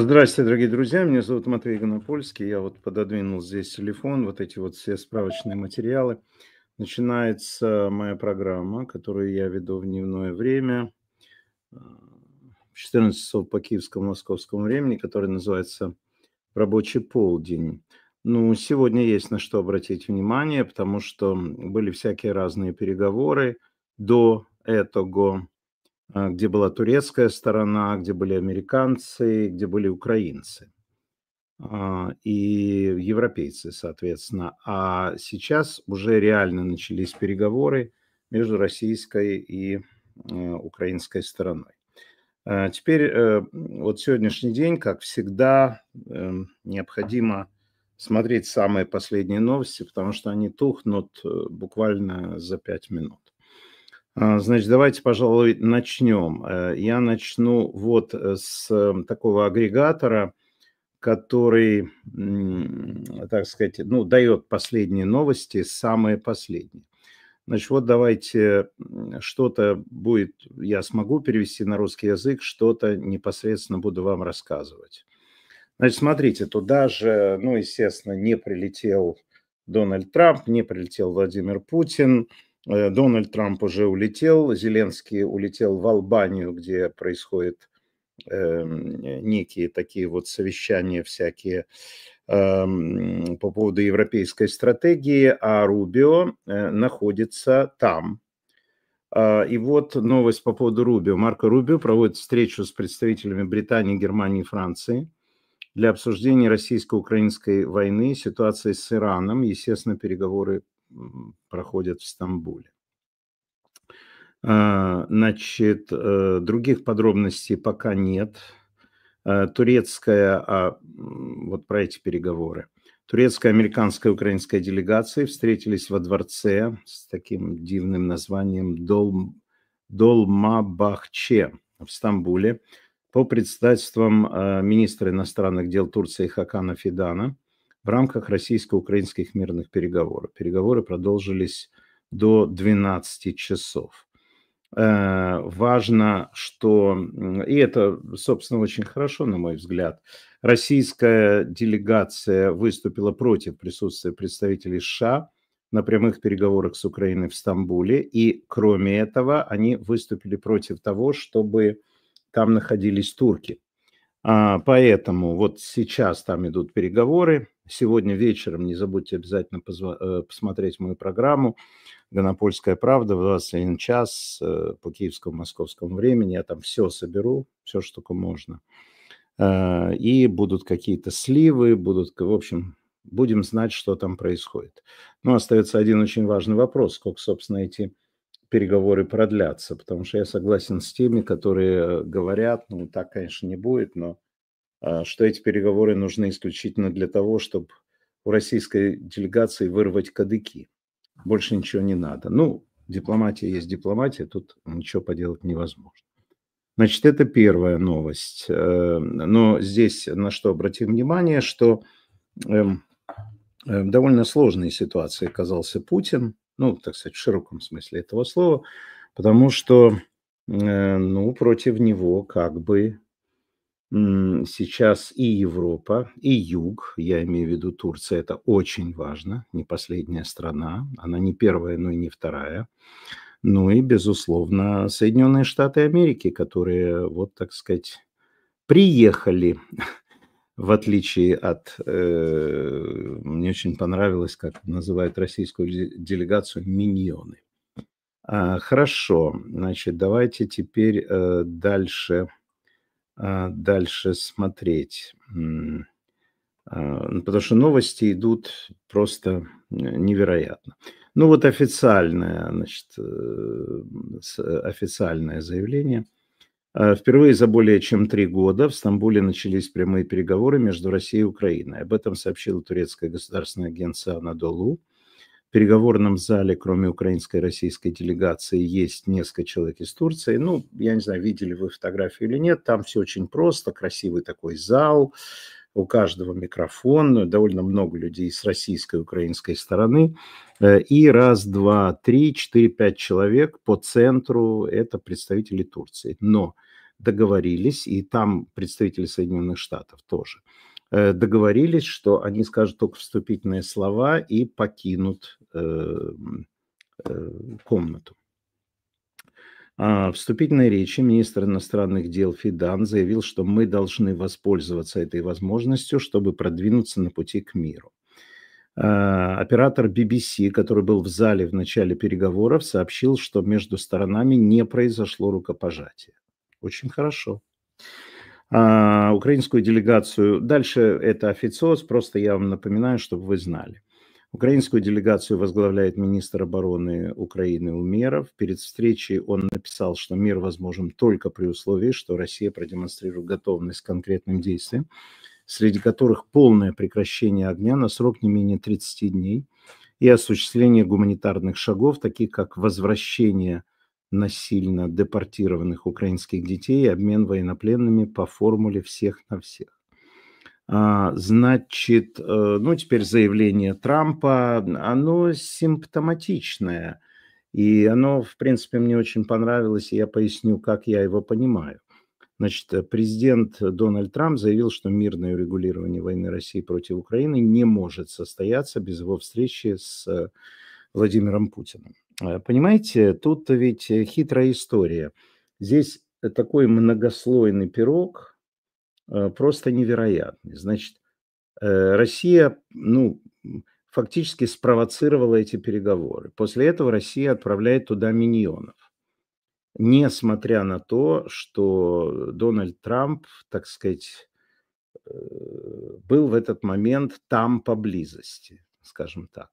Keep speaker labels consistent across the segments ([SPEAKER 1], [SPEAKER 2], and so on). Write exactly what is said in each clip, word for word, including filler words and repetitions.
[SPEAKER 1] Здравствуйте, дорогие друзья. Меня зовут Матвей Гонопольский. Я вот пододвинул здесь телефон, вот эти вот все справочные материалы. Начинается моя программа, которую я веду в дневное время, а, в четырнадцать часов по киевскому московскому времени, которая называется «Рабочий полдень». Ну, сегодня есть на что обратить внимание, потому что были всякие разные переговоры до этого, а, где была турецкая сторона, где были американцы, где были украинцы, а, и европейцы, соответственно. А сейчас уже реально начались переговоры между российской и, э, украинской стороной. А, теперь, э, вот сегодняшний день, как всегда, эм, необходимо смотреть самые последние новости, потому что они тухнут, э, буквально за пять минут. А, значит, давайте, пожалуй, начнем. Э, я начну вот, э, с э, такого агрегатора, который, м, так сказать, ну, дает последние новости, самые последние. Значит, вот давайте, м, что-то будет я смогу перевести на русский язык, что-то непосредственно буду вам рассказывать. Значит, смотрите, туда же, ну, естественно, не прилетел Дональд Трамп, не прилетел Владимир Путин. Э, Дональд Трамп уже улетел, Зеленский улетел в Албанию, где происходят эм, некие такие вот совещания всякие эм, по поводу европейской стратегии, а Рубио э, находится там. А, И вот новость по поводу Рубио. Марко Рубио проводит встречу с представителями Британии, Германии и Франции для обсуждения российско-украинской войны, ситуации с Ираном. Естественно, переговоры м, проходят в Стамбуле. А, Значит, э, других подробностей пока нет. Э, Турецкая, а, м, вот про эти переговоры. Турецкая, американская, украинская делегации встретились во дворце с таким дивным названием Дол, Долмабахче в Стамбуле по председательством э, министра иностранных дел Турции Хакана Фидана в рамках российско-украинских мирных переговоров. Переговоры продолжились до двенадцати часов. Э, важно, что, м, и это, собственно, очень хорошо, на мой взгляд, российская делегация выступила против присутствия представителей США на прямых переговорах с Украиной в Стамбуле, и, кроме этого, они выступили против того, чтобы там находились турки. А, поэтому вот сейчас там идут переговоры. Сегодня вечером не забудьте обязательно позва- э, посмотреть мою программу «Гонопольская правда» в двадцать один час э, по киевскому московскому времени. Я там все соберу, все, что только можно. Э, И будут какие-то сливы, будут, в общем, будем знать, что там происходит. Но остается один очень важный вопрос: сколько, собственно, эти переговоры продлятся, потому что я согласен с теми, которые говорят, ну, так, конечно, не будет, но а, что эти переговоры нужны исключительно для того, чтобы у российской делегации вырвать кадыки. Больше ничего не надо. Ну, дипломатия есть дипломатия, тут ничего поделать невозможно. Значит, это первая новость. Э, Но здесь на что обратим внимание, что эм, э, в довольно сложной ситуации оказался Путин, ну, так сказать, в широком смысле этого слова, потому что, э, ну, против него как бы М, сейчас и Европа, и Юг, я имею в виду Турция, это очень важно, не последняя страна, она не первая, но и не вторая. Ну и, безусловно, Соединенные Штаты Америки, которые, вот, так сказать, приехали, в отличие от, э, мне очень понравилось, как называют российскую де- делегацию, миньоны. А, хорошо, значит, давайте теперь э, дальше, а, дальше смотреть. М, А, ну, потому что новости идут просто э, невероятно. Ну вот официальное, значит, э, с- э, официальное заявление. А, Впервые за более чем три года в Стамбуле начались прямые переговоры между Россией и Украиной. Об этом сообщило турецкое государственное агентство «Анадолу». В переговорном зале, кроме украинской и российской делегации, есть несколько человек из Турции. Ну, я не знаю, видели вы фотографию или нет, там все очень просто, красивый такой зал, у каждого микрофон, довольно много людей с российской и украинской стороны. Э, И раз, два, три, четыре, пять человек по центру – это представители Турции. Но договорились, и там представители Соединенных Штатов тоже, э, договорились, что они скажут только вступительные слова и покинут э, э, комнату. А, В вступительной речи министр иностранных дел Фидан заявил, что мы должны воспользоваться этой возможностью, чтобы продвинуться на пути к миру. А, Оператор би би си, который был в зале в начале переговоров, сообщил, что между сторонами не произошло рукопожатия. Очень хорошо. А, Украинскую делегацию, дальше это официоз, просто я вам напоминаю, чтобы вы знали. Украинскую делегацию возглавляет министр обороны Украины Умеров. Перед встречей он написал, что мир возможен только при условии, что Россия продемонстрирует готовность к конкретным действиям, среди которых полное прекращение огня на срок не менее тридцати дней и осуществление гуманитарных шагов, таких как возвращение насильно депортированных украинских детей и обмен военнопленными по формуле всех на всех. А, Значит, э, ну теперь заявление Трампа, оно симптоматичное, и оно, в принципе, мне очень понравилось, и я поясню, как я его понимаю. Значит, э, президент Дональд Трамп заявил, что мирное урегулирование войны России против Украины не может состояться без его встречи с э, Владимиром Путиным. Э, Понимаете, тут ведь э, хитрая история. Здесь э, такой многослойный пирог, э, просто невероятный. Значит, э, Россия, ну, м, фактически спровоцировала эти переговоры. После этого Россия отправляет туда миньонов. Несмотря на то, что Дональд Трамп, так сказать, э, был в этот момент там поблизости, скажем так.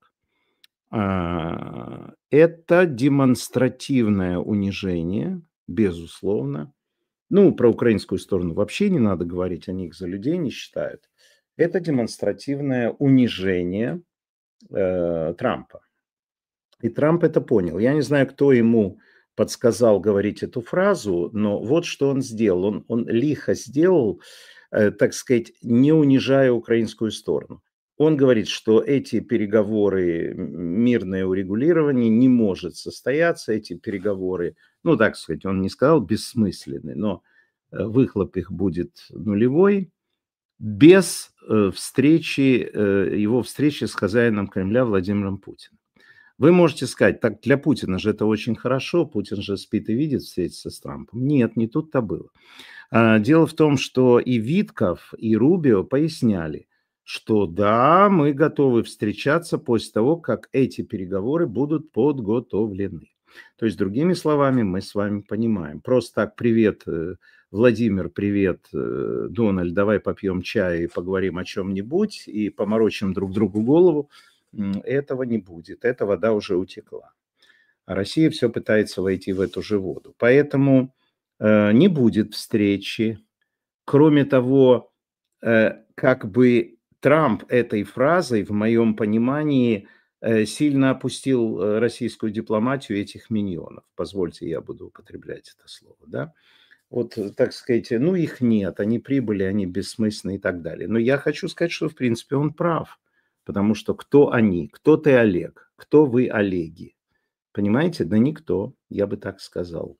[SPEAKER 1] А, Это демонстративное унижение, безусловно. Ну, про украинскую сторону вообще не надо говорить, они их за людей не считают. Это демонстративное унижение э, Трампа. И Трамп это понял. Я не знаю, кто ему подсказал говорить эту фразу, но вот что он сделал. Он, он лихо сделал, э, так сказать, не унижая украинскую сторону. Он говорит, что эти переговоры, м, мирное урегулирование не может состояться, эти переговоры, ну, так сказать, он не сказал бессмысленны, но э, выхлоп их будет нулевой, без э, встречи, э, его встречи с хозяином Кремля Владимиром Путиным. Вы можете сказать, так для Путина же это очень хорошо, Путин же спит и видит встретиться с Трампом. Нет, не тут-то было. А, Дело в том, что и Витков, и Рубио поясняли, что да, мы готовы встречаться после того, как эти переговоры будут подготовлены. То есть, другими словами, мы с вами понимаем. Просто так, привет, э, Владимир, привет, э, Дональд, давай попьем чай и поговорим о чем-нибудь и поморочим друг другу голову. М, Этого не будет, эта вода уже утекла. А Россия все пытается войти в эту же воду. Поэтому э, не будет встречи. Кроме того, э, как бы Трамп этой фразой, в моем понимании, э, сильно опустил э, российскую дипломатию этих миньонов. Позвольте, я буду употреблять это слово, да? Вот, э, так сказать, ну их нет, они прибыли, они бессмысленны и так далее. Но я хочу сказать, что в принципе он прав, потому что кто они? Кто ты, Олег? Кто вы, Олеги? Понимаете? Да никто, я бы так сказал.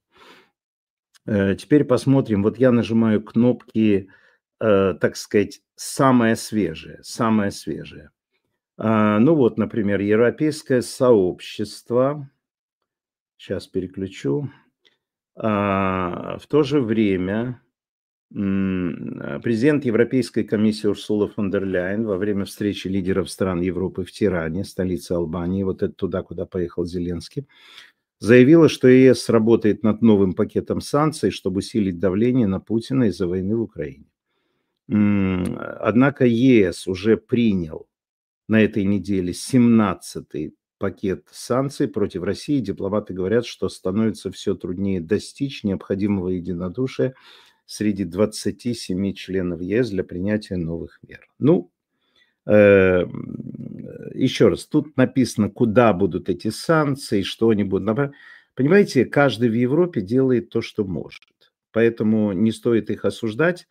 [SPEAKER 1] Э, Теперь посмотрим. Вот я нажимаю кнопки, э, так сказать, самое свежее, самое свежее. А, Ну вот, например, Европейское сообщество. Сейчас переключу. А, В то же время м, э, президент Европейской комиссии Урсула фон дер Ляйен во время встречи лидеров стран Европы в Тиране, столице Албании, вот это туда, куда поехал Зеленский, заявила, что е эс работает над новым пакетом санкций, чтобы усилить давление на Путина из-за войны в Украине. М, Однако е эс уже принял на этой неделе семнадцатый пакет санкций против России. Дипломаты говорят, что становится все труднее достичь необходимого единодушия среди двадцати семи членов е эс для принятия новых мер. Ну, э, еще раз, тут написано, куда будут эти санкции, что они будут направлены. Понимаете, каждый в Европе делает то, что может. Поэтому не стоит их осуждать.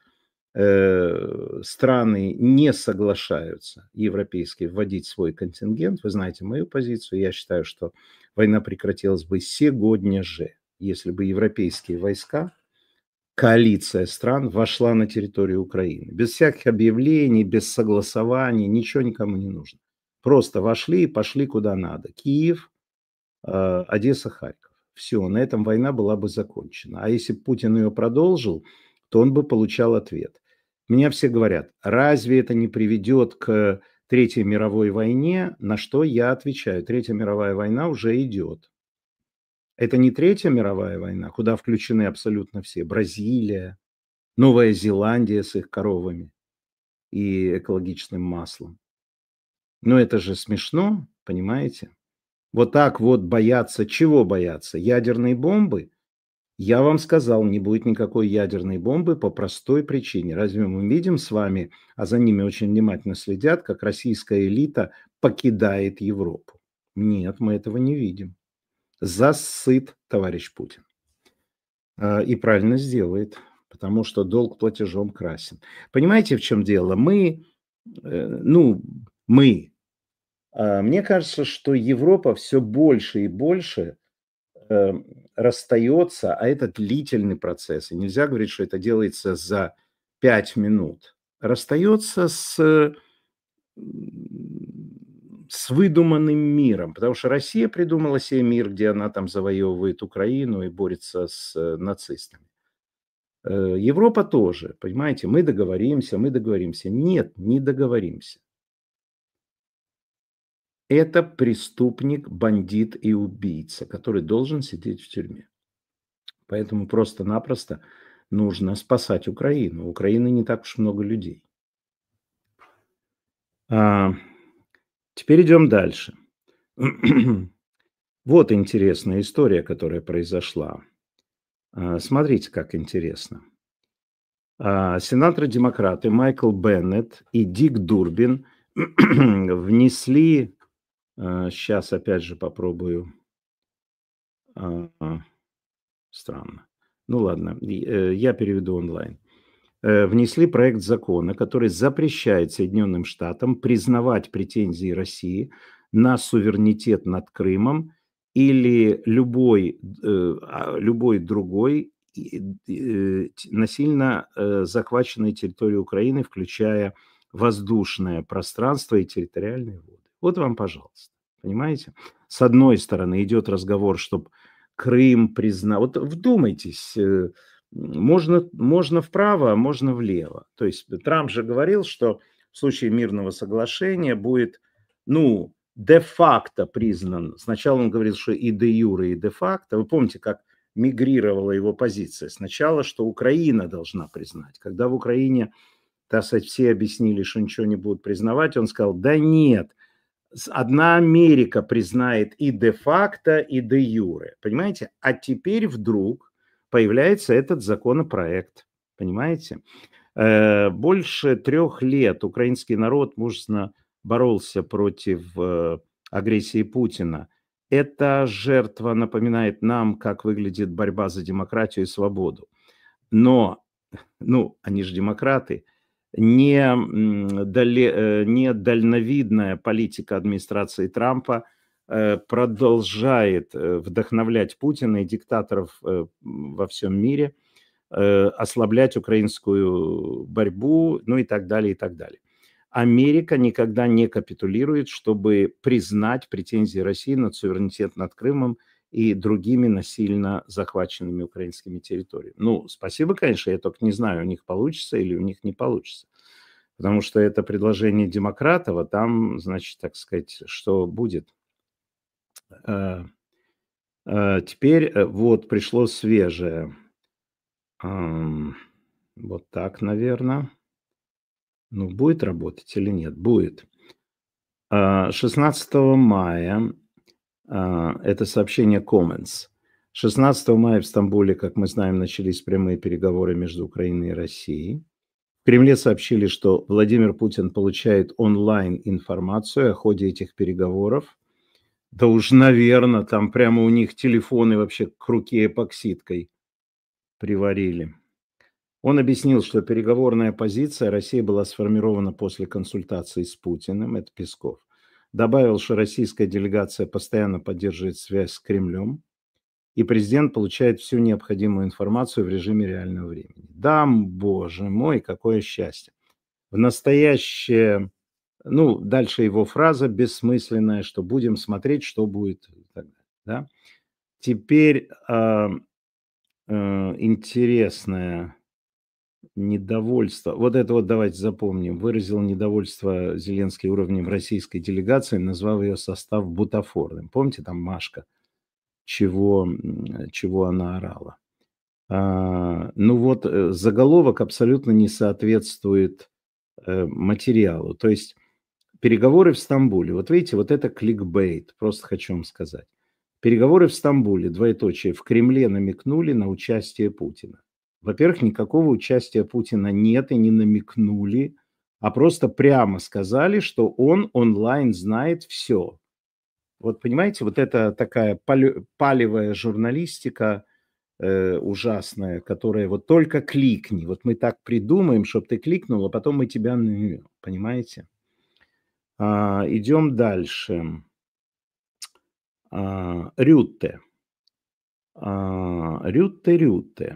[SPEAKER 1] Э, Страны не соглашаются, европейские, вводить свой контингент. Вы знаете мою позицию. Я считаю, что война прекратилась бы сегодня же, если бы европейские войска коалиция стран вошла на территорию Украины. Без всяких объявлений, без согласований, ничего никому не нужно. Просто вошли и пошли куда надо. Киев, э, Одесса, Харьков. Все, на этом война была бы закончена. А если бы Путин ее продолжил, то он бы получал ответ. Меня все говорят, разве это не приведет к Третьей мировой войне? На что я отвечаю, Третья мировая война уже идет. Это не Третья мировая война, куда включены абсолютно все. Бразилия, Новая Зеландия с их коровами и экологичным маслом. Но это же смешно, понимаете? Вот так вот бояться. Чего бояться? Ядерной бомбы? Я вам сказал, не будет никакой ядерной бомбы по простой причине. Разве мы видим с вами, а за ними очень внимательно следят, как российская элита покидает Европу? Нет, мы этого не видим. Засыт товарищ Путин. И правильно сделает, потому что долг платежом красен. Понимаете, в чем дело? Мы, ну, мы, мне кажется, что Европа все больше и больше расстается, а это длительный процесс. И нельзя говорить, что это делается за пять минут. Расстается с, с выдуманным миром, потому что Россия придумала себе мир, где она там завоевывает Украину и борется с нацистами. Европа тоже, понимаете, мы договоримся, мы договоримся. Нет, не договоримся. Это преступник, бандит и убийца, который должен сидеть в тюрьме. Поэтому просто-напросто нужно спасать Украину. У Украины не так уж много людей. А, теперь идем дальше. Вот интересная история, которая произошла. А, смотрите, как интересно. А, сенаторы-демократы Майкл Беннет и Дик Дурбин внесли... А, сейчас опять же попробую... А, странно. Ну ладно, я переведу онлайн. Внесли проект закона, который запрещает Соединенным Штатам признавать претензии России на суверенитет над Крымом или любой, любой другой насильно захваченной территории Украины, включая воздушное пространство и территориальные воды. Вот вам, пожалуйста. Понимаете? С одной стороны идет разговор, чтобы Крым признал. Вот вдумайтесь, можно, можно вправо, а можно влево. То есть Трамп же говорил, что в случае мирного соглашения будет, ну, де-факто признан. Сначала он говорил, что и де-юре, и де-факто. Вы помните, как мигрировала его позиция? Сначала, что Украина должна признать. Когда в Украине, так сказать, все объяснили, что ничего не будут признавать, он сказал, да нет, одна Америка признает и де-факто, и де-юре. Понимаете? А теперь вдруг появляется этот законопроект. Понимаете? Больше трех лет украинский народ мужественно боролся против агрессии Путина. Эта жертва напоминает нам, как выглядит борьба за демократию и свободу. Но, ну, они же демократы. Не, дале, не дальновидная политика администрации Трампа продолжает вдохновлять Путина и диктаторов во всем мире, ослаблять украинскую борьбу, ну и так далее, и так далее. Америка никогда не капитулирует, чтобы признать претензии России на суверенитет над Крымом и другими насильно захваченными украинскими территориями. Ну, спасибо, конечно, я только не знаю, у них получится или у них не получится. Потому что это предложение демократов, а там, значит, так сказать, что будет. Теперь вот пришло свежее. Вот так, наверное. Ну, будет работать или нет? Будет. шестнадцатого мая, это сообщение Comments. шестнадцатого мая в Стамбуле, как мы знаем, начались прямые переговоры между Украиной и Россией. В Кремле сообщили, что Владимир Путин получает онлайн информацию о ходе этих переговоров. Да уж, наверное, там прямо у них телефоны вообще к руке эпоксидкой приварили. Он объяснил, что переговорная позиция России была сформирована после консультаций с Путиным, это Песков. Добавил, что российская делегация постоянно поддерживает связь с Кремлем. и президент получает всю необходимую информацию в режиме реального времени. Да, боже мой, какое счастье. В настоящее, ну, дальше его фраза бессмысленная, что будем смотреть, что будет. Да? Теперь э, э, интересное недовольство. Вот это вот давайте запомним. Выразил недовольство Зеленский уровнем российской делегации, назвав ее состав бутафорным. Помните, там Машка, чего, чего она орала? А, ну вот, заголовок абсолютно не соответствует э, материалу. То есть переговоры в Стамбуле. Вот видите, вот это кликбейт, просто хочу вам сказать. Переговоры в Стамбуле, двоеточие, в Кремле намекнули на участие Путина. Во-первых, никакого участия Путина нет и не намекнули, а просто прямо сказали, что он онлайн знает все. Вот понимаете, вот это такая палевая журналистика э, ужасная, которая вот только кликни. Вот мы так придумаем, чтобы ты кликнул, а потом мы тебя... Понимаете? А, идем дальше. А, Рютте. А, Рютте, Рютте.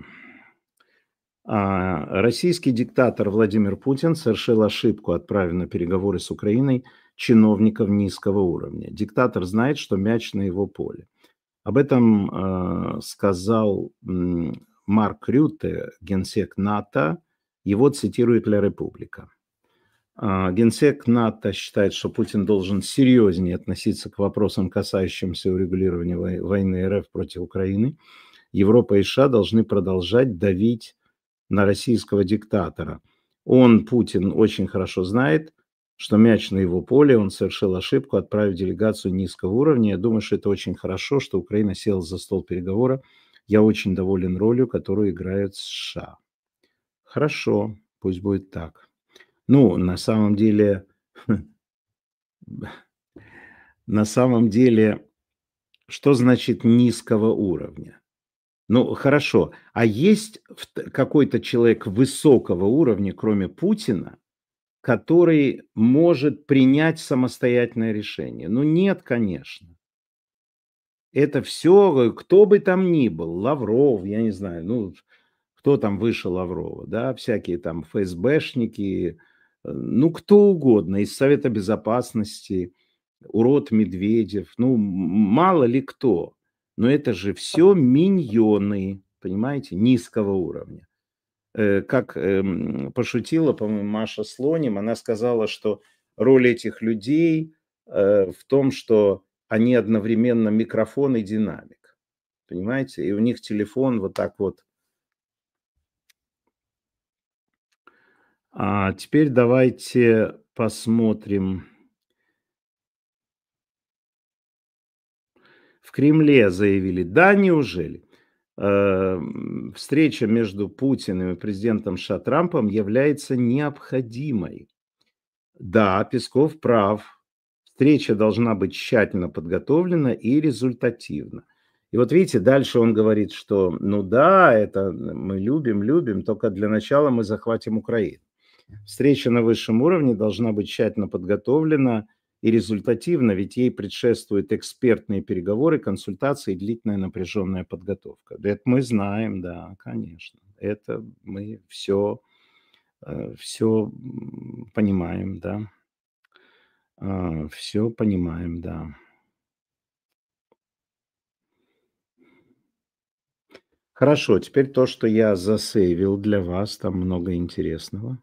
[SPEAKER 1] А, российский диктатор Владимир Путин совершил ошибку, отправив на переговоры с Украиной чиновников низкого уровня. Диктатор знает, что мяч на его поле. Об этом э, сказал м, Марк Рютте, генсек НАТО. Его цитирует Ля Република. А, генсек НАТО считает, что Путин должен серьезнее относиться к вопросам, касающимся урегулирования войны РФ против Украины. Европа и США должны продолжать давить на российского диктатора. Он, Путин, очень хорошо знает, что мяч на его поле, он совершил ошибку, отправив делегацию низкого уровня. Я думаю, что это очень хорошо, что Украина села за стол переговора. Я очень доволен ролью, которую играют США. Хорошо, пусть будет так. Ну, на самом деле, на самом деле, что значит низкого уровня? Ну, хорошо. А есть какой-то человек высокого уровня, кроме Путина, который может принять самостоятельное решение? Ну, нет, конечно. Это все, кто бы там ни был, Лавров, я не знаю, ну, кто там выше Лаврова, да, всякие там ФСБшники, ну, кто угодно, из Совета Безопасности, урод Медведев, ну, мало ли кто. Но это же все миньоны, понимаете, низкого уровня. Э, как эм, пошутила, по-моему, Маша Слоним, она сказала, что роль этих людей э, в том, что они одновременно микрофон и динамик, понимаете, и у них телефон вот так вот. А теперь давайте посмотрим. В Кремле заявили, да, неужели? Э, встреча между Путиным и президентом США Трампом является необходимой. Да, Песков прав. Встреча должна быть тщательно подготовлена и результативна. И вот видите, дальше он говорит, что ну да, это мы любим, любим, только для начала мы захватим Украину. Встреча на высшем уровне должна быть тщательно подготовлена и результативна, ведь ей предшествуют экспертные переговоры, консультации и длительная напряженная подготовка. Это мы знаем, да, конечно. Это мы все, все понимаем, да. Все понимаем, да. Хорошо, теперь то, что я засейвил для вас, там много интересного.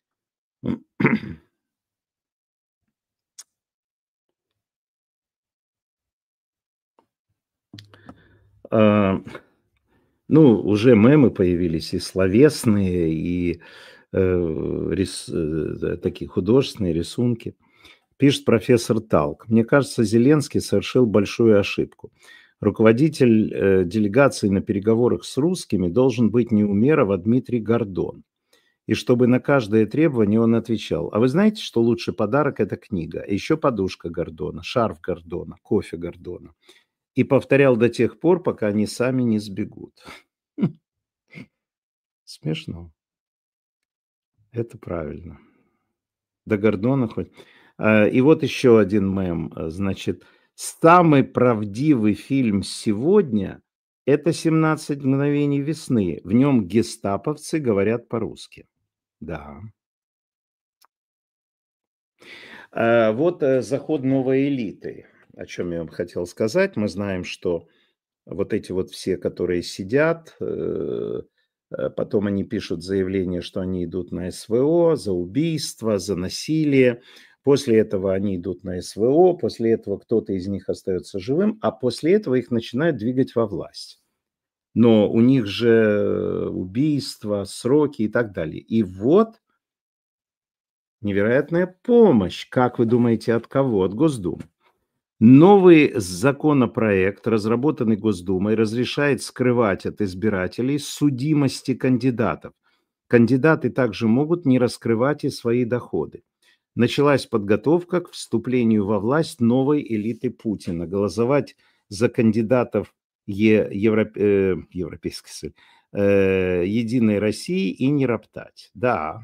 [SPEAKER 1] А, ну, уже мемы появились и словесные, и э, рис, э, такие художественные рисунки. Пишет профессор Талк. Мне кажется, Зеленский совершил большую ошибку. Руководитель э, делегации на переговорах с русскими должен быть не Умеров, а Дмитрий Гордон. И чтобы на каждое требование он отвечал: а вы знаете, что лучший подарок – это книга, а еще подушка Гордона, шарф Гордона, кофе Гордона. И повторял до тех пор, пока они сами не сбегут. Смешно. Это правильно. До Гордона хоть. И вот еще один мем. Значит, самый правдивый фильм сегодня Это «семнадцать мгновений весны». В нем гестаповцы говорят по-русски. Да. А, вот, э, заход новой элиты, о чем я вам хотел сказать. Мы знаем, что вот эти вот все, которые сидят, э, э, потом они пишут заявление, что они идут на СВО за убийство, за насилие. После этого они идут на СВО, после этого кто-то из них остается живым, а после этого их начинают двигать во власть. Но у них же убийства, сроки и так далее. И вот невероятная помощь. Как вы думаете, от кого? От Госдумы. Новый законопроект, разработанный Госдумой, разрешает скрывать от избирателей судимости кандидатов. Кандидаты также могут не раскрывать и свои доходы. Началась подготовка к вступлению во власть новой элиты Путина. Голосовать за кандидатов Е- Европ- э, Европейской Союз, э, Единой России и не роптать. Да,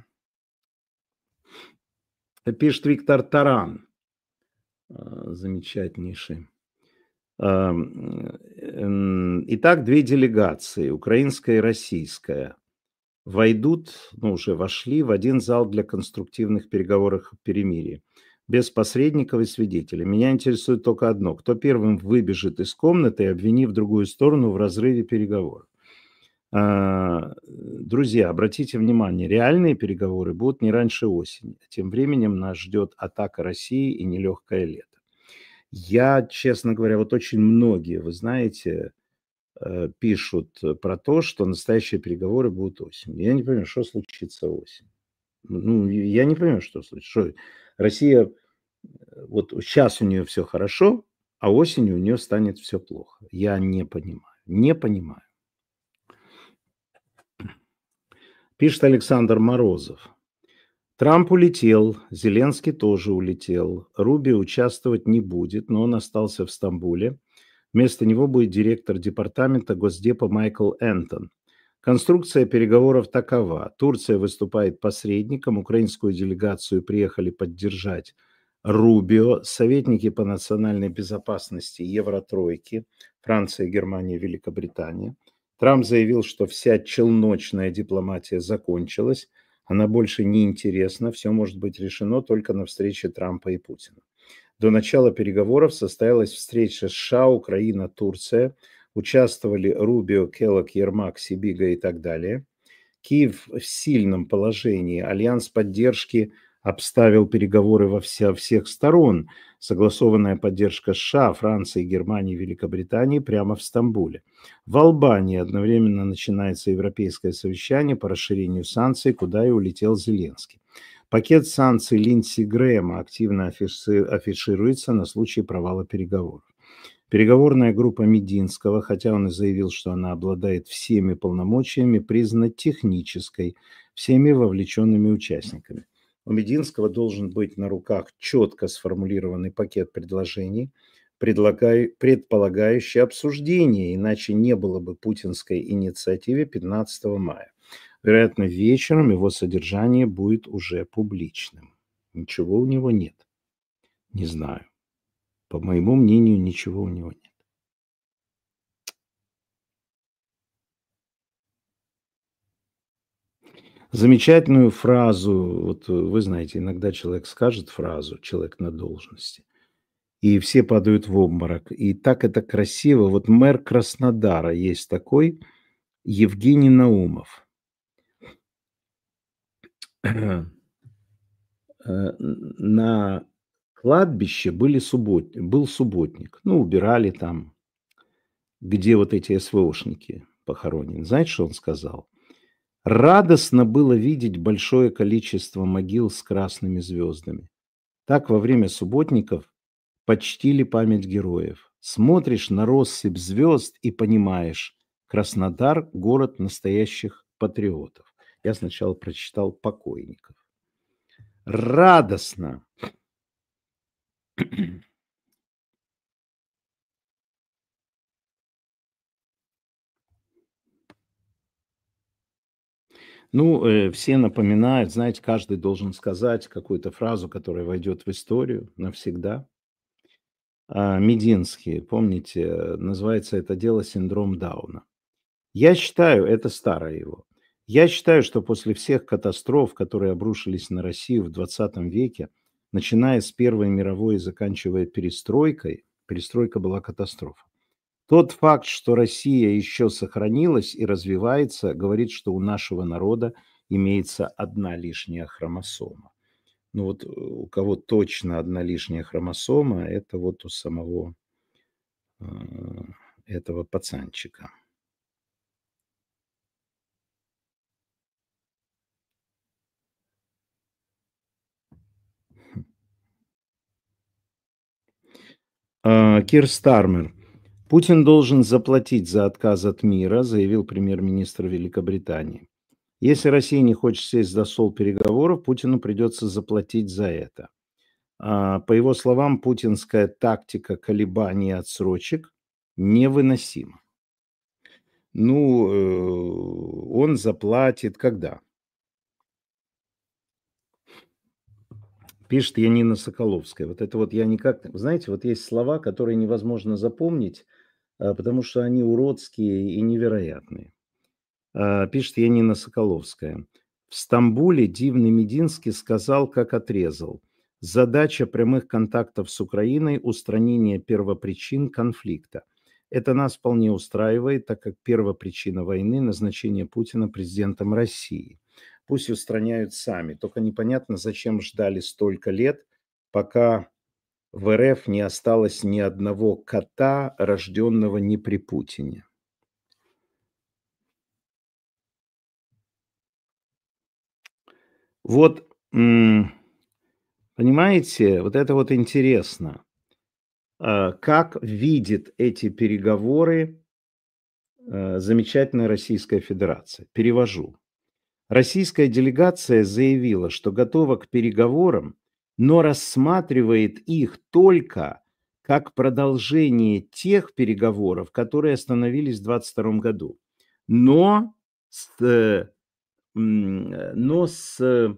[SPEAKER 1] пишет Виктор Таран, э, замечательнейший. Ам, м, Итак, две делегации, украинская и российская, войдут, ну, уже вошли в один зал для конструктивных переговоров о перемирии, без посредников и свидетелей. Меня интересует только одно: кто первым выбежит из комнаты, обвинив другую сторону в разрыве переговоров. А, Друзья, обратите внимание, реальные переговоры будут не раньше осени. Тем временем нас ждет атака России и нелегкое лето. Я, честно говоря, вот очень многие, вы знаете, э, пишут про то, что настоящие переговоры будут осенью. Я не понимаю, что случится осенью. Ну, я не понимаю, что случится. Что Россия, э, вот сейчас у нее все хорошо, а осенью у нее станет все плохо. Я не понимаю. Не понимаю. Пишет Александр Морозов. Трамп улетел, Зеленский тоже улетел. Руби участвовать не будет, но он остался в Стамбуле. Вместо него будет директор департамента Госдепа Майкл Энтон. Конструкция переговоров такова. Турция выступает посредником, украинскую делегацию приехали поддержать Рубио, советники по национальной безопасности Евротройки, Франция, Германия, Великобритания. Трамп заявил, что вся челночная дипломатия закончилась, она больше не интересна, все может быть решено только на встрече Трампа и Путина. До начала переговоров состоялась встреча США, Украина, Турция. Участвовали Рубио, Келлог, Ермак, Сибига и так далее. Киев в сильном положении. Альянс поддержки обставил переговоры во вся, всех сторон. Согласованная поддержка США, Франции, Германии, Великобритании прямо в Стамбуле. В Албании одновременно начинается европейское совещание по расширению санкций, куда и улетел Зеленский. Пакет санкций Линдси Грэма активно афишируется на случай провала переговоров. Переговорная группа Мединского, хотя он и заявил, что она обладает всеми полномочиями, признана технической всеми вовлеченными участниками. У Мединского должен быть на руках четко сформулированный пакет предложений, предполагающий обсуждение, иначе не было бы путинской инициативы пятнадцатого мая. Вероятно, вечером его содержание будет уже публичным. Ничего у него нет. Не знаю. По моему мнению, ничего у него нет. Замечательную фразу, вот вы знаете, иногда человек скажет фразу, человек на должности, и все падают в обморок. И так это красиво. Вот мэр Краснодара есть такой, Евгений Наумов. Э, На кладбище были суббот... был субботник. Ну, убирали там, где вот эти СВОшники похоронены. Знаете, что он сказал? Радостно было видеть большое количество могил с красными звездами. Так во время субботников почтили память героев. Смотришь на россыпь звезд и понимаешь, Краснодар – город настоящих патриотов. Я сначала прочитал покойников. Радостно. Ну, э, все напоминают, знаете, каждый должен сказать какую-то фразу, которая войдет в историю навсегда. а, Мединский, помните, называется это дело «Синдром Дауна». Я считаю, это старое его. Я считаю, что после всех катастроф, которые обрушились на Россию в двадцатом веке, начиная с Первой мировой и заканчивая перестройкой, перестройка была катастрофа. Тот факт, что Россия еще сохранилась и развивается, говорит, что у нашего народа имеется одна лишняя хромосома. Ну вот э, у кого точно одна лишняя хромосома, это вот у самого э, этого пацанчика. А, Кир Стармер. Путин должен заплатить за отказ от мира, заявил премьер-министр Великобритании. Если Россия не хочет сесть за стол переговоров, Путину придется заплатить за это. А, По его словам, путинская тактика колебаний и отсрочек невыносима. Ну, э, он заплатит когда? Пишет Янина Соколовская. Вот это вот я никак... Знаете, вот есть слова, которые невозможно запомнить, а, потому что они уродские и невероятные. А, Пишет Янина Соколовская. В Стамбуле Дивный Мединский сказал, как отрезал. Задача прямых контактов с Украиной – устранение первопричин конфликта. Это нас вполне устраивает, так как первопричина войны – назначение Путина президентом России. Пусть устраняют сами. Только непонятно, зачем ждали столько лет, пока в эр эф не осталось ни одного кота, рожденного не при Путине. Вот, м, понимаете, вот это вот интересно. А, Как видит эти переговоры э, замечательная Российская Федерация? Перевожу. Российская делегация заявила, что готова к переговорам, но рассматривает их только как продолжение тех переговоров, которые остановились в двадцать втором году. Но с, э, м, э, но с э,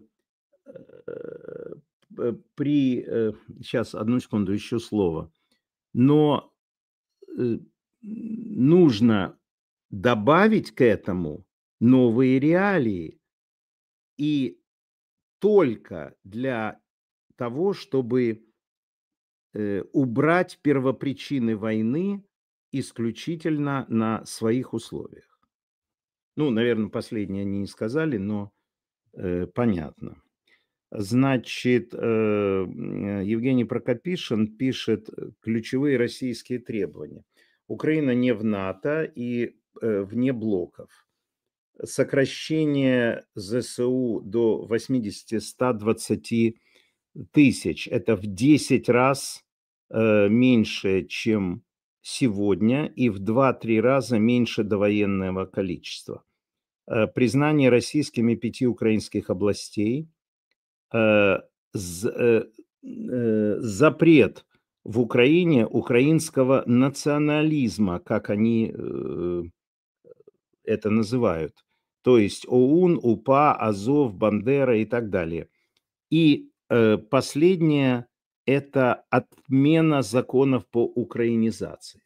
[SPEAKER 1] э, при э, сейчас одну секунду, еще слово. Но э, нужно добавить к этому новые реалии. И только для того, чтобы э, убрать первопричины войны исключительно на своих условиях. Ну, наверное, последнее они не сказали, но э, понятно. Значит, э, м, Евгений Прокопишин пишет э, ключевые российские требования. Украина не в НАТО и э, вне блоков. Сокращение зэ эс у до восьмидесяти ста двадцати тысяч. Это в десять раз э, меньше, чем сегодня, и в два-три раза меньше довоенного количества. Э, признание российскими пяти украинских областей. Э, з- э, э, запрет в Украине украинского национализма, как они э, это называют. То есть ОУН, УПА, Азов, Бандера и так далее. И э, последнее – это отмена законов по украинизации.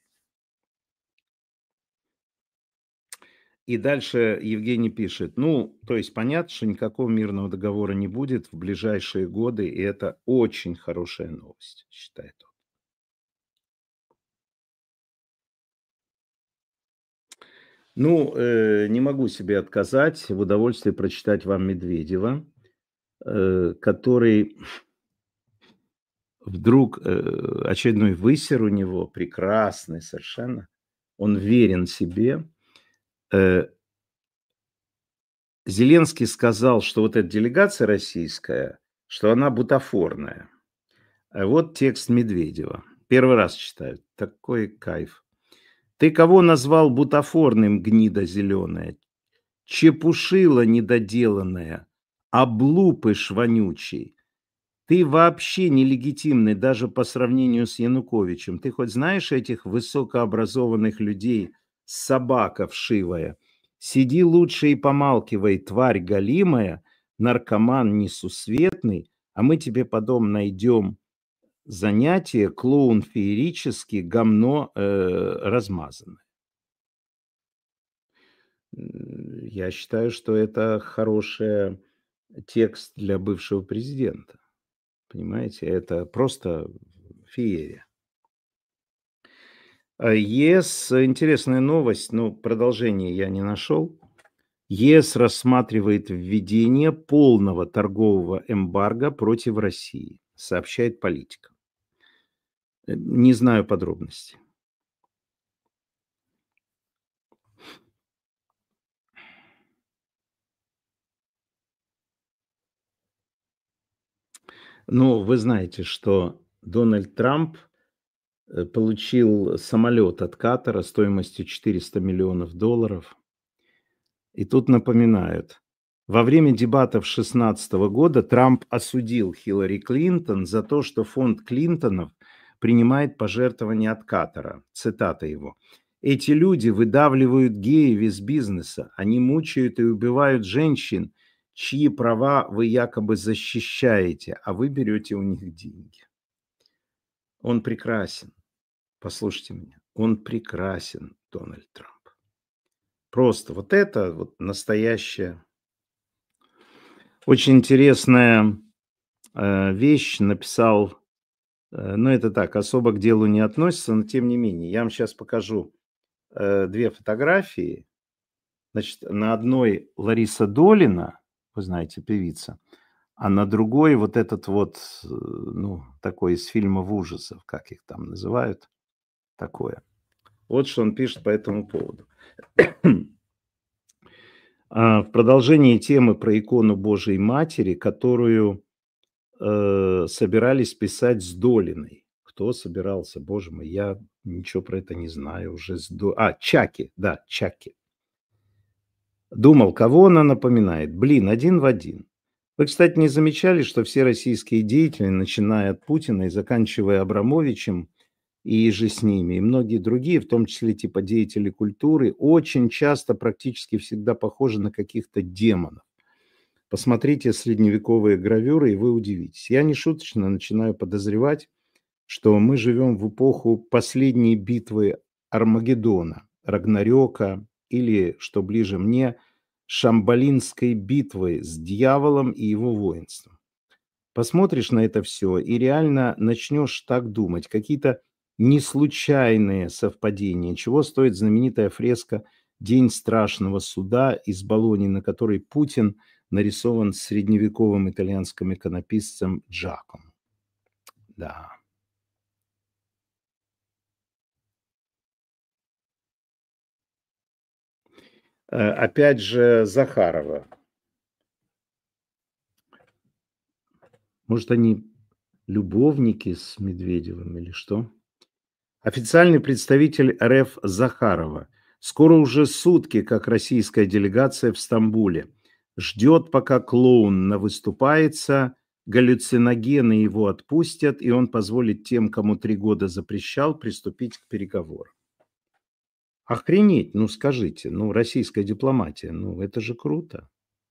[SPEAKER 1] И дальше Евгений пишет, ну, то есть понятно, что никакого мирного договора не будет в ближайшие годы, и это очень хорошая новость, считает он. Ну, э, не могу себе отказать в удовольствии прочитать вам Медведева, э, который вдруг э, очередной высер у него, прекрасный совершенно, он верен себе. Э, Зеленский сказал, что вот эта делегация российская, что она бутафорная. А вот текст Медведева. Первый раз читаю. Такой кайф. Ты кого назвал бутафорным, гнида зеленая? Чепушила недоделанная, облупыш вонючий. Ты вообще нелегитимный даже по сравнению с Януковичем. Ты хоть знаешь этих высокообразованных людей, собака вшивая? Сиди лучше и помалкивай, тварь галимая, наркоман несусветный, а мы тебе потом найдем занятие клоун феерический, гомно э, размазанное. М, Я считаю, что это хороший текст для бывшего президента. Понимаете, это просто феерия. А ЕС, интересная новость, но продолжения я не нашел. ЕС рассматривает введение полного торгового эмбарго против России, сообщает Политика. Э, Не знаю подробностей. Но вы знаете, что Дональд Трамп э, получил самолет от Катара стоимостью четыреста миллионов долларов. И тут напоминают, во время дебатов шестнадцатого года Трамп осудил Хиллари Клинтон за то, что фонд Клинтонов принимает пожертвования от Катара. Цитата его. «Эти люди выдавливают геев из бизнеса, они мучают и убивают женщин, чьи права вы якобы защищаете, а вы берете у них деньги». Он прекрасен. Послушайте меня. Он прекрасен, Дональд Трамп. Просто вот это вот настоящее. Очень интересная э, вещь написал, э, ну это так, особо к делу не относится, но тем не менее. Я вам сейчас покажу э, две фотографии. Значит, на одной Лариса Долина, вы знаете, певица, а на другой вот этот вот, э, ну, такой из фильмов ужасов, как их там называют, такое. Вот что он пишет по этому поводу. А, В продолжении темы про икону Божией Матери, которую э, собирались писать с Долиной. Кто собирался? Боже мой, я ничего про это не знаю уже. С До... А, Чаки, да, Чаки. Думал, кого она напоминает? Блин, один в один. Вы, кстати, не замечали, что все российские деятели, начиная от Путина и заканчивая Абрамовичем и же с ними, и многие другие, в том числе типа деятели культуры, очень часто, практически всегда похожи на каких-то демонов. Посмотрите средневековые гравюры, и вы удивитесь. Я не шуточно начинаю подозревать, что мы живем в эпоху последней битвы Армагеддона, Рагнарёка или, что ближе мне, Шамбалинской битвы с дьяволом и его воинством. Посмотришь на это все и реально начнешь так думать. Какие-то неслучайные совпадения. Чего стоит знаменитая фреска «День страшного суда» из Болоньи, на которой Путин нарисован средневековым итальянским иконописцем Джаком. Да. Э, Опять же, Захарова. Может, они любовники с Медведевым или что? Официальный представитель РФ Захарова. Скоро уже сутки, как российская делегация в Стамбуле. Ждет, пока клоун навыступается, галлюциногены его отпустят, и он позволит тем, кому три года запрещал, приступить к переговорам. Охренеть, ну скажите, ну российская дипломатия, ну это же круто.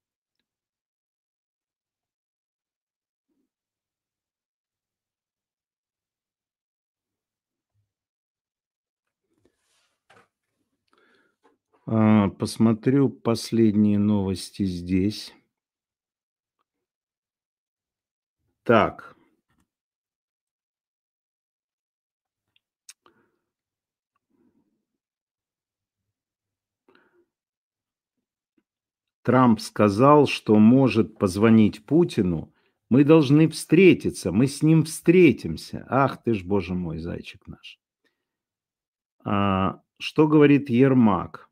[SPEAKER 1] А, Посмотрю последние новости здесь. Так, Трамп сказал, что может позвонить Путину. Мы должны встретиться, мы с ним встретимся. Ах ты ж, боже мой, зайчик наш. А, что говорит Ермак?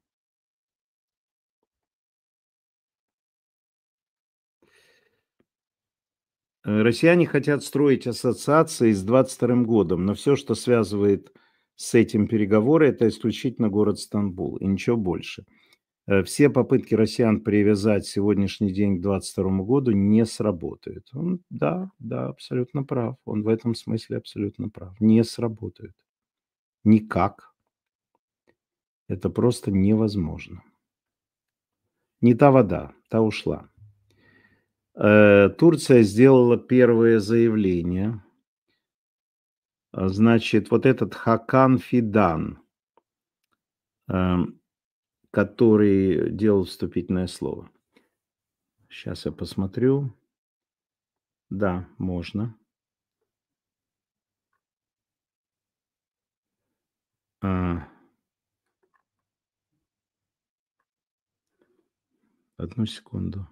[SPEAKER 1] Э, Россияне хотят строить ассоциации с двадцать вторым годом, но все, что связывает с этим переговоры, это исключительно город Стамбул и ничего больше. Э, Все попытки россиян привязать сегодняшний день к двадцать второму году не сработают. Он, да, да, абсолютно прав. Он в этом смысле абсолютно прав. Не сработают. Никак. Это просто невозможно. Не та вода, та ушла. Э, Турция сделала первое заявление А, Значит, вот этот Хакан Фидан, эм, который делал вступительное слово. Сейчас я посмотрю. Да, можно. А, Одну секунду.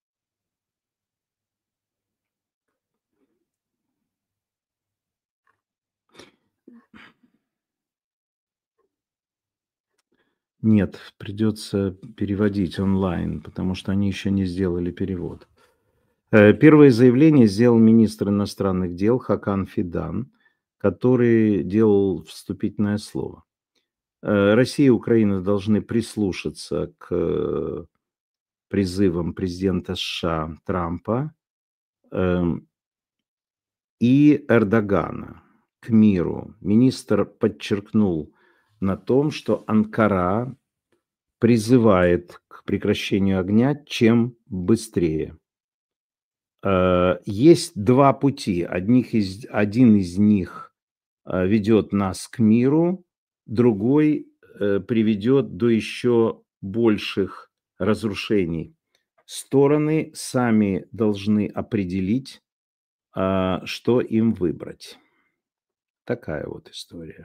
[SPEAKER 1] Нет, придется переводить онлайн, потому что они еще не сделали перевод. Э, Первое заявление сделал министр иностранных дел Хакан Фидан, который делал вступительное слово. Э, Россия и Украина должны прислушаться к э, призывам президента США Трампа эм, и Эрдогана к миру. Министр подчеркнул на том, что Анкара призывает к прекращению огня чем быстрее. Э, Есть два пути. Одних из, один из них э, ведет нас к миру, другой э, приведет до еще больших разрушений. Стороны сами должны определить, а, что им выбрать. Такая вот история.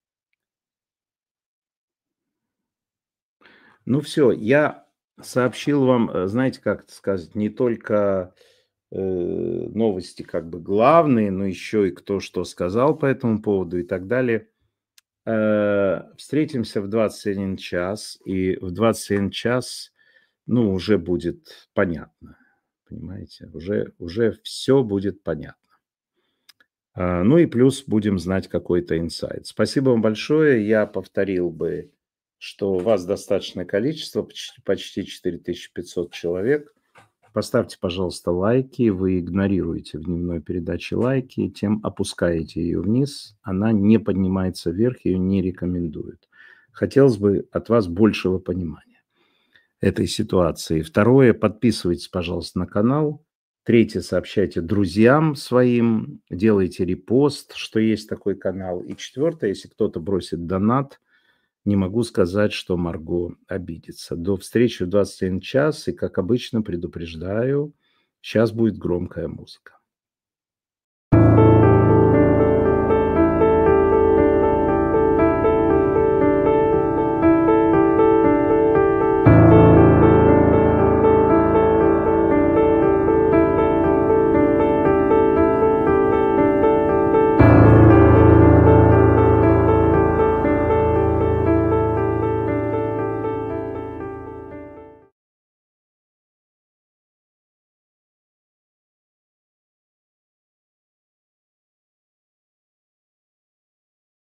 [SPEAKER 1] Ну все, я сообщил вам, э, знаете, как это сказать, не только э, новости как бы главные, но еще и кто что сказал по этому поводу и так далее. Э, Встретимся в двадцать один час, и в двадцать один час, ну, уже будет понятно, понимаете, уже, уже все будет понятно. А, Ну и плюс будем знать какой-то инсайт. Спасибо вам большое. Я повторил бы, что у вас достаточное количество, почти почти четыре тысячи пятьсот человек. Поставьте, пожалуйста, лайки. Вы игнорируете в дневной передаче лайки, тем опускаете ее вниз. Она не поднимается вверх, ее не рекомендуют. Хотелось бы от вас большего понимания этой ситуации. Второе, подписывайтесь, пожалуйста, на канал. Третье, сообщайте друзьям своим, делайте репост, что есть такой канал. И четвертое, если кто-то бросит донат, не могу сказать, что Марго обидится. До встречи в двадцать один час. И, как обычно, предупреждаю, сейчас будет громкая музыка.